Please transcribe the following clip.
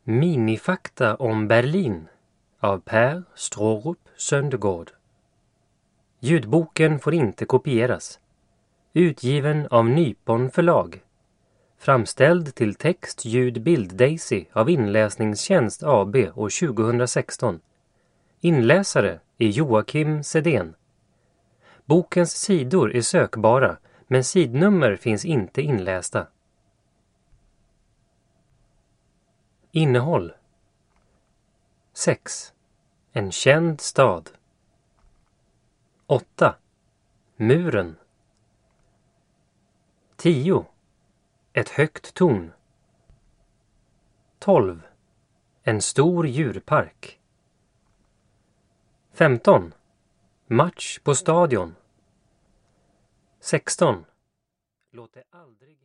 Minifakta om Berlin av Per Strårup Söndergaard. Ljudboken får inte kopieras. Utgiven av Nypon förlag. Framställd till text, ljud, bild Daisy av Inläsningstjänst AB år 2016. Inläsare är Joakim Sedén. Bokens sidor är sökbara, men sidnummer finns inte inlästa. Innehåll: 6. En känd stad. 8. Muren. 10. Ett högt torn. 12. En stor djurpark. 15. Match på stadion. 16. Låt det aldrig